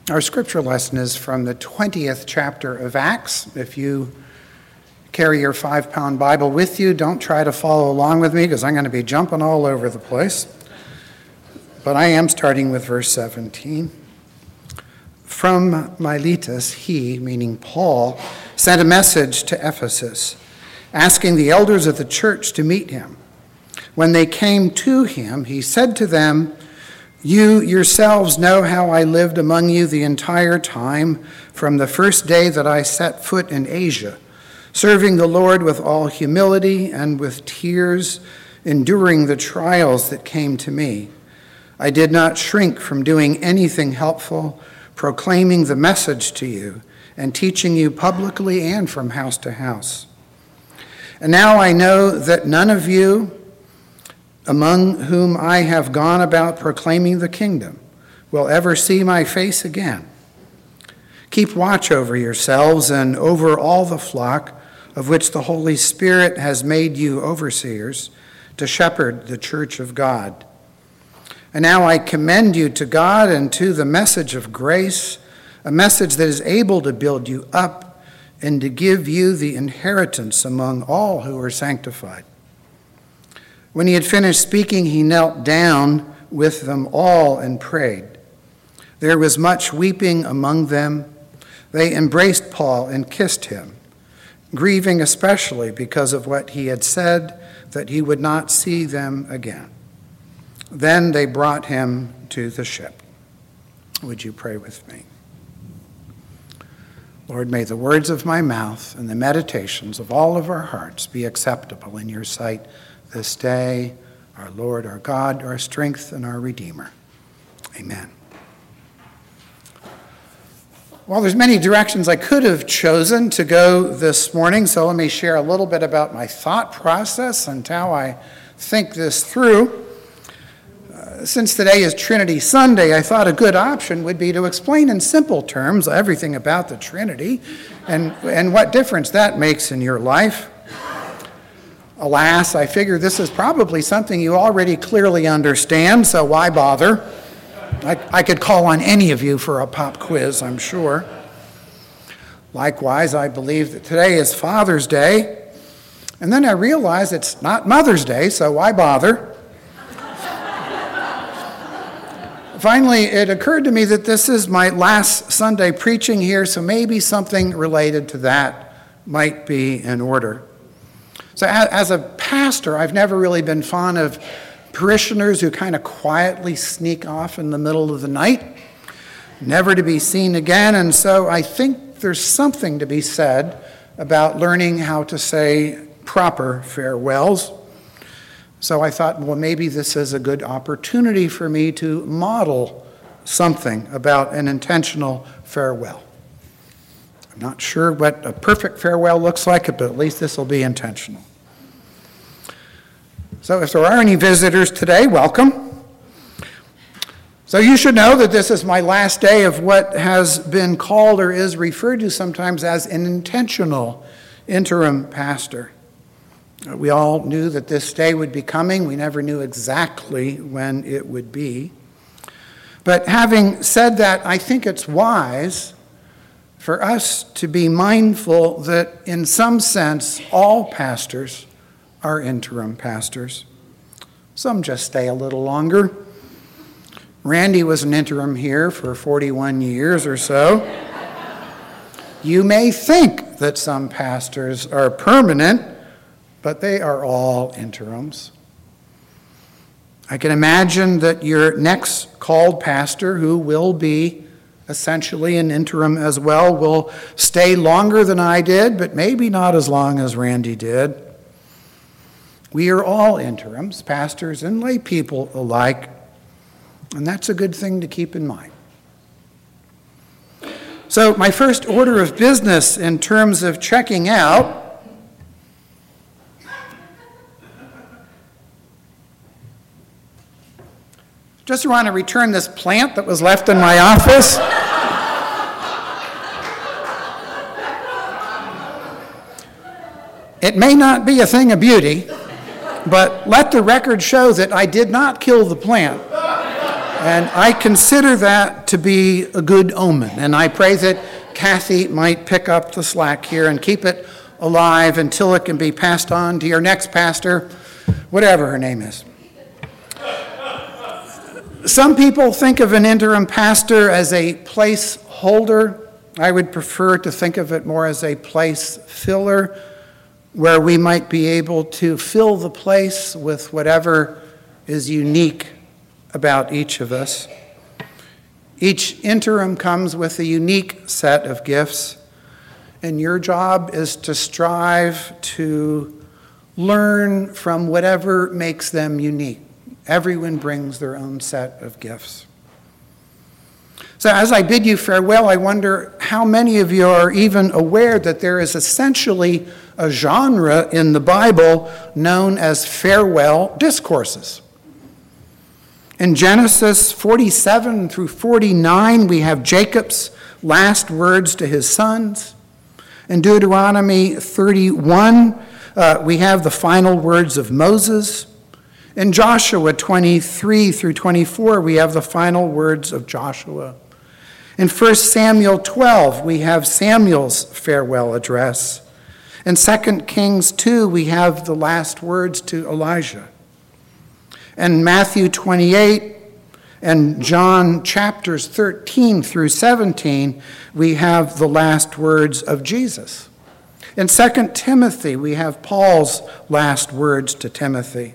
Our scripture lesson is from the 20th chapter of Acts. If you carry your 5-pound Bible with you, don't try to follow along with me because I'm going to be jumping all over the place. But I am starting with verse 17. From Miletus, he, meaning Paul, sent a message to Ephesus, asking the elders of the church to meet him. When they came to him, he said to them, "You yourselves know how I lived among you the entire time from the first day that I set foot in Asia, serving the Lord with all humility and with tears, enduring the trials that came to me. I did not shrink from doing anything helpful, proclaiming the message to you and teaching you publicly and from house to house. And now I know that none of you among whom I have gone about proclaiming the kingdom will ever see my face again. Keep watch over yourselves and over all the flock of which the Holy Spirit has made you overseers to shepherd the church of God. And now I commend you to God and to the message of grace, a message that is able to build you up and to give you the inheritance among all who are sanctified." When he had finished speaking, he knelt down with them all and prayed. There was much weeping among them. They embraced Paul and kissed him, grieving especially because of what he had said, that he would not see them again. Then they brought him to the ship. Would you pray with me? Lord, may the words of my mouth and the meditations of all of our hearts be acceptable in your sight this day, our Lord, our God, our strength, and our Redeemer. Amen. Well, there's many directions I could have chosen to go this morning, so let me share a little bit about my thought process and how I think this through. Since today is Trinity Sunday, I thought a good option would be to explain in simple terms everything about the Trinity and what difference that makes in your life. Alas, I figure this is probably something you already clearly understand, so why bother? I could call on any of you for a pop quiz, I'm sure. Likewise, I believe that today is Father's Day, and then I realize it's not Mother's Day, so why bother? Finally, it occurred to me that this is my last Sunday preaching here, so maybe something related to that might be in order. So as a pastor, I've never really been fond of parishioners who kind of quietly sneak off in the middle of the night, never to be seen again. And so I think there's something to be said about learning how to say proper farewells. So I thought, well, maybe this is a good opportunity for me to model something about an intentional farewell. I'm not sure what a perfect farewell looks like, but at least this will be intentional. So if there are any visitors today, welcome. So you should know that this is my last day of what has been called or is referred to sometimes as an intentional interim pastor. We all knew that this day would be coming. We never knew exactly when it would be. But having said that, I think it's wise for us to be mindful that in some sense all pastors are interim pastors. Some just stay a little longer. Randy was an interim here for 41 years or so. You may think that some pastors are permanent, but they are all interims. I can imagine that your next called pastor, who will be essentially an interim as well, will stay longer than I did, but maybe not as long as Randy did. We are all interims, pastors and lay people alike, and that's a good thing to keep in mind. So my first order of business in terms of checking out just want to return this plant that was left in my office. It may not be a thing of beauty, but let the record show that I did not kill the plant. And I consider that to be a good omen. And I pray that Kathy might pick up the slack here and keep it alive until it can be passed on to your next pastor, whatever her name is. Some people think of an interim pastor as a placeholder. I would prefer to think of it more as a place filler, where we might be able to fill the place with whatever is unique about each of us. Each interim comes with a unique set of gifts, and your job is to strive to learn from whatever makes them unique. Everyone brings their own set of gifts. So as I bid you farewell, I wonder how many of you are even aware that there is essentially a genre in the Bible known as farewell discourses. In Genesis 47 through 49, we have Jacob's last words to his sons. In Deuteronomy 31, we have the final words of Moses. In Joshua 23 through 24, we have the final words of Joshua. In 1 Samuel 12, we have Samuel's farewell address. In 2 Kings 2, we have the last words to Elijah. In Matthew 28 and John chapters 13 through 17, we have the last words of Jesus. In 2 Timothy, we have Paul's last words to Timothy.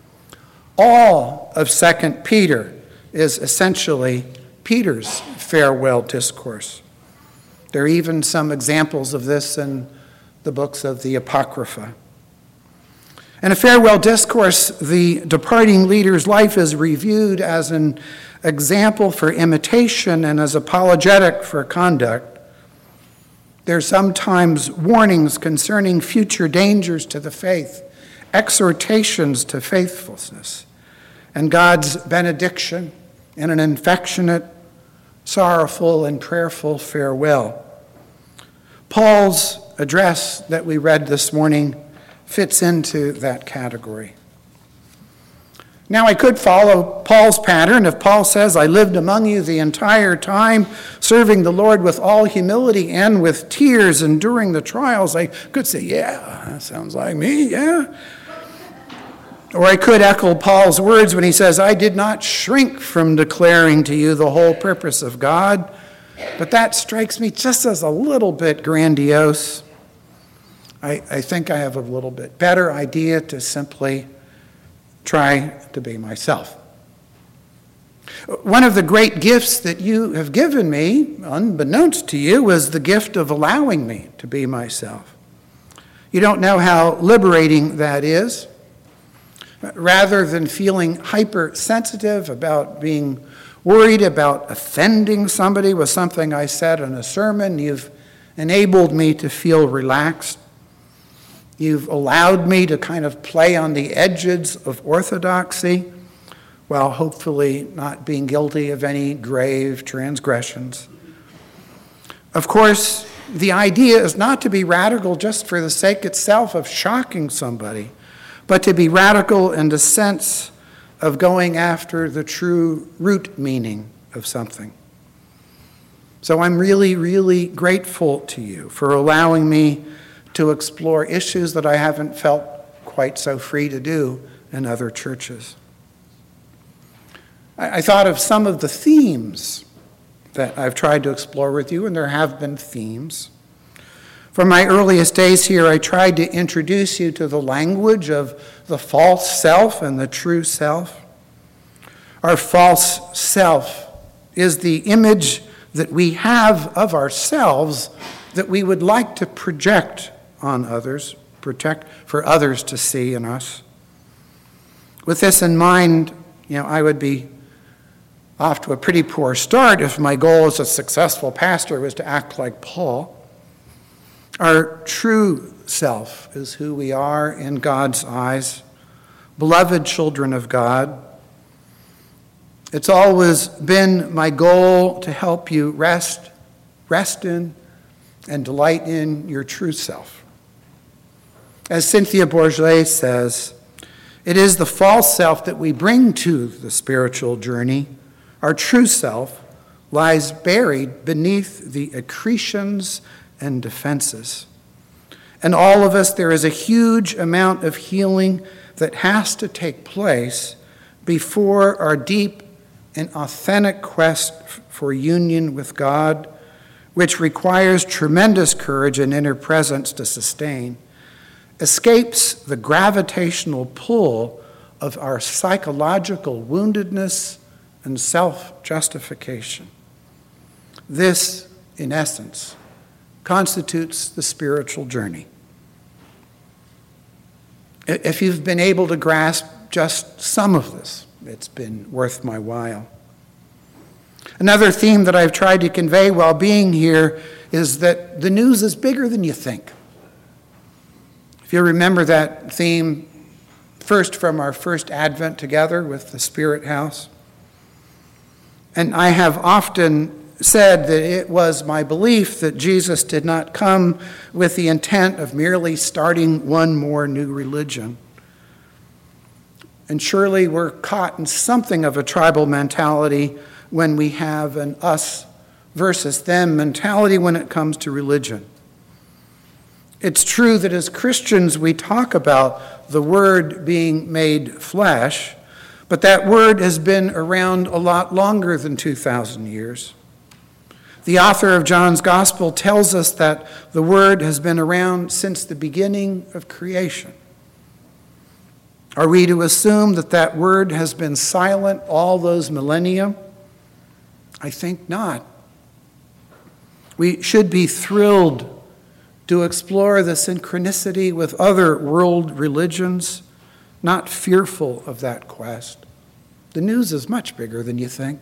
All of 2 Peter is essentially Peter's farewell discourse. There are even some examples of this in the books of the Apocrypha. In a farewell discourse, the departing leader's life is reviewed as an example for imitation and as apologetic for conduct. There are sometimes warnings concerning future dangers to the faith, exhortations to faithfulness, and God's benediction in an affectionate, sorrowful, and prayerful farewell. Paul's address that we read this morning fits into that category. Now, I could follow Paul's pattern. If Paul says, I lived among you the entire time, serving the Lord with all humility and with tears, enduring the trials, I could say, yeah, that sounds like me, yeah. Or I could echo Paul's words when he says, I did not shrink from declaring to you the whole purpose of God. But that strikes me just as a little bit grandiose. I think I have a little bit better idea to simply try to be myself. One of the great gifts that you have given me, unbeknownst to you, was the gift of allowing me to be myself. You don't know how liberating that is. Rather than feeling hypersensitive about being worried about offending somebody with something I said in a sermon, you've enabled me to feel relaxed. You've allowed me to kind of play on the edges of orthodoxy while hopefully not being guilty of any grave transgressions. Of course, the idea is not to be radical just for the sake itself of shocking somebody, but to be radical in the sense of going after the true root meaning of something. So I'm really, really grateful to you for allowing me to explore issues that I haven't felt quite so free to do in other churches. I thought of some of the themes that I've tried to explore with you, and there have been themes. From my earliest days here, I tried to introduce you to the language of the false self and the true self. Our false self is the image that we have of ourselves that we would like to project on others, protect for others to see in us. With this in mind, I would be off to a pretty poor start if my goal as a successful pastor was to act like Paul. Our true self is who we are in God's eyes, beloved children of God. It's always been my goal to help you rest in, and delight in your true self. As Cynthia Bourgeois says, it is the false self that we bring to the spiritual journey, our true self, lies buried beneath the accretions and defenses. In all of us, there is a huge amount of healing that has to take place before our deep and authentic quest for union with God, which requires tremendous courage and inner presence to sustain, escapes the gravitational pull of our psychological woundedness and self-justification. This, in essence, constitutes the spiritual journey. If you've been able to grasp just some of this, it's been worth my while. Another theme that I've tried to convey while being here is that the news is bigger than you think. If you remember that theme first from our first Advent together with the Spirit House. And I have often said that it was my belief that Jesus did not come with the intent of merely starting one more new religion. And surely we're caught in something of a tribal mentality when we have an us versus them mentality when it comes to religion. It's true that as Christians we talk about the Word being made flesh, but that word has been around a lot longer than 2,000 years. The author of John's Gospel tells us that the Word has been around since the beginning of creation. Are we to assume that that Word has been silent all those millennia? I think not. We should be thrilled to explore the synchronicity with other world religions, not fearful of that quest. The news is much bigger than you think.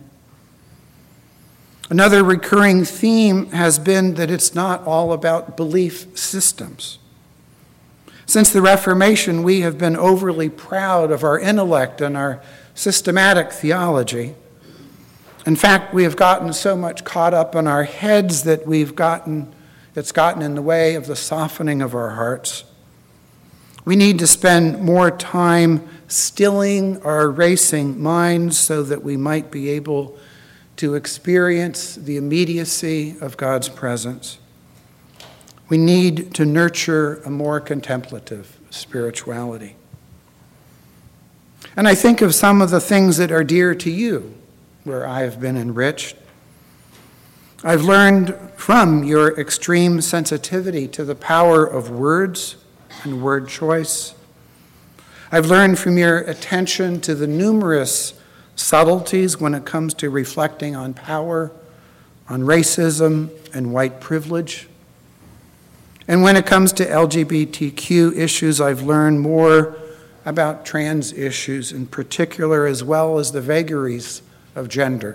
Another recurring theme has been that it's not all about belief systems. Since the Reformation, we have been overly proud of our intellect and our systematic theology. In fact, we have gotten so much caught up in our heads that it's gotten in the way of the softening of our hearts. We need to spend more time stilling our racing minds so that we might be able to experience the immediacy of God's presence. We need to nurture a more contemplative spirituality. And I think of some of the things that are dear to you, where I have been enriched. I've learned from your extreme sensitivity to the power of words and word choice. I've learned from your attention to the numerous subtleties when it comes to reflecting on power, on racism and white privilege. And when it comes to LGBTQ issues, I've learned more about trans issues in particular, as well as the vagaries of gender.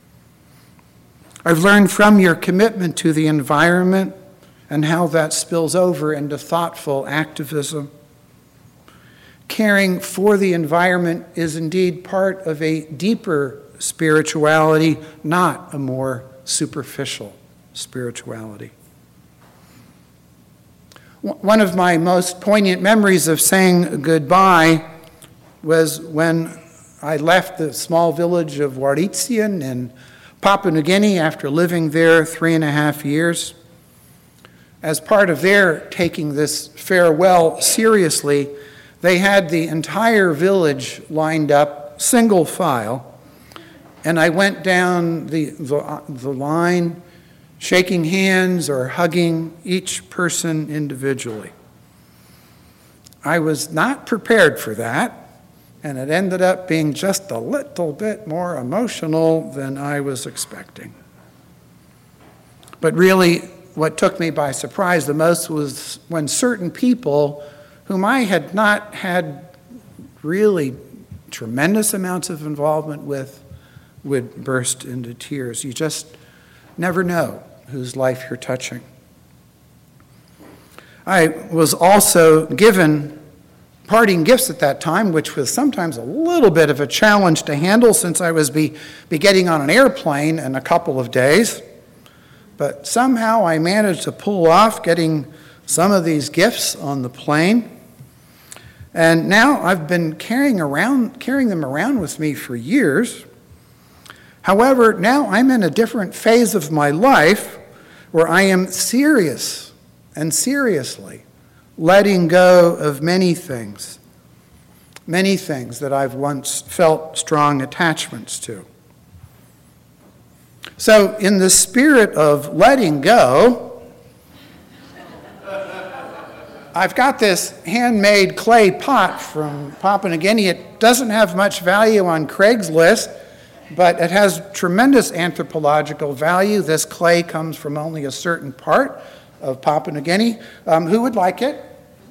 I've learned from your commitment to the environment and how that spills over into thoughtful activism. Caring for the environment is indeed part of a deeper spirituality, not a more superficial spirituality. One of my most poignant memories of saying goodbye was when I left the small village of Waritsien in Papua New Guinea after living there 3.5 years. As part of their taking this farewell seriously, they had the entire village lined up, single file, and I went down the line, shaking hands or hugging each person individually. I was not prepared for that, and it ended up being just a little bit more emotional than I was expecting. But really, what took me by surprise the most was when certain people whom I had not had really tremendous amounts of involvement with would burst into tears. You just never know whose life you're touching. I was also given parting gifts at that time, which was sometimes a little bit of a challenge to handle since I was be getting on an airplane in a couple of days. But somehow I managed to pull off getting some of these gifts on the plane. And now I've been carrying them around with me for years. However, now I'm in a different phase of my life where I am serious and seriously letting go of many things that I've once felt strong attachments to. So, in the spirit of letting go, I've got this handmade clay pot from Papua New Guinea. It doesn't have much value on Craigslist, but it has tremendous anthropological value. This clay comes from only a certain part of Papua New Guinea. Who would like it?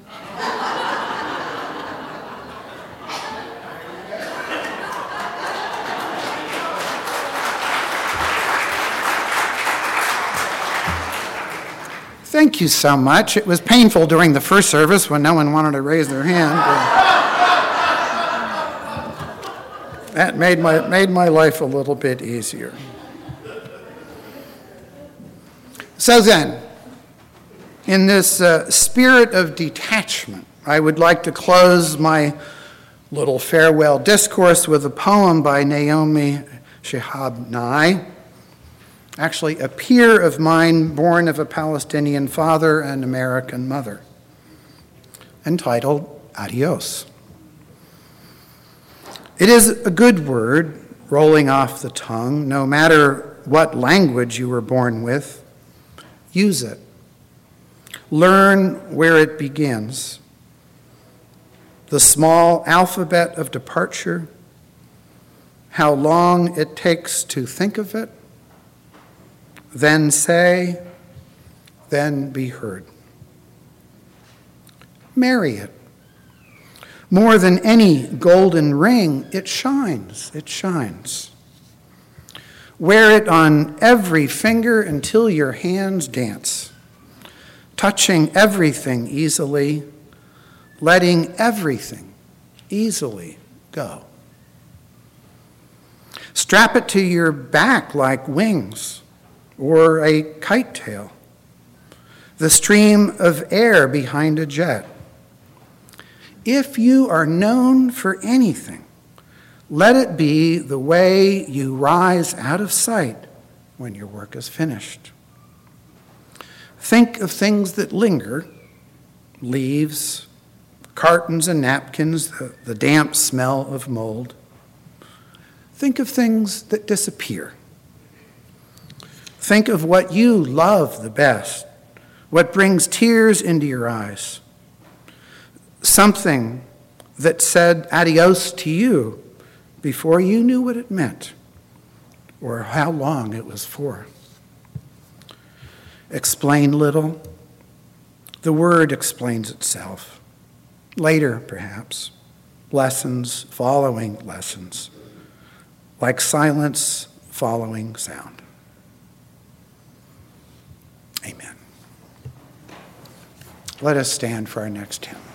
Thank you so much. It was painful during the first service when no one wanted to raise their hand. That made my life a little bit easier. So then, in this spirit of detachment, I would like to close my little farewell discourse with a poem by Naomi Shihab Nye, actually a peer of mine born of a Palestinian father and American mother, entitled Adios. It is a good word rolling off the tongue, no matter what language you were born with. Use it. Learn where it begins. The small alphabet of departure, how long it takes to think of it, then say, then be heard. Marry it. More than any golden ring, it shines, it shines. Wear it on every finger until your hands dance, touching everything easily, letting everything easily go. Strap it to your back like wings, or a kite tail, the stream of air behind a jet. If you are known for anything, let it be the way you rise out of sight when your work is finished. Think of things that linger, leaves, cartons and napkins, the damp smell of mold. Think of things that disappear. Think of what you love the best, what brings tears into your eyes. Something that said adios to you before you knew what it meant or how long it was for. Explain little. The word explains itself. Later, perhaps, lessons following lessons, like silence following sound. Amen. Let us stand for our next hymn.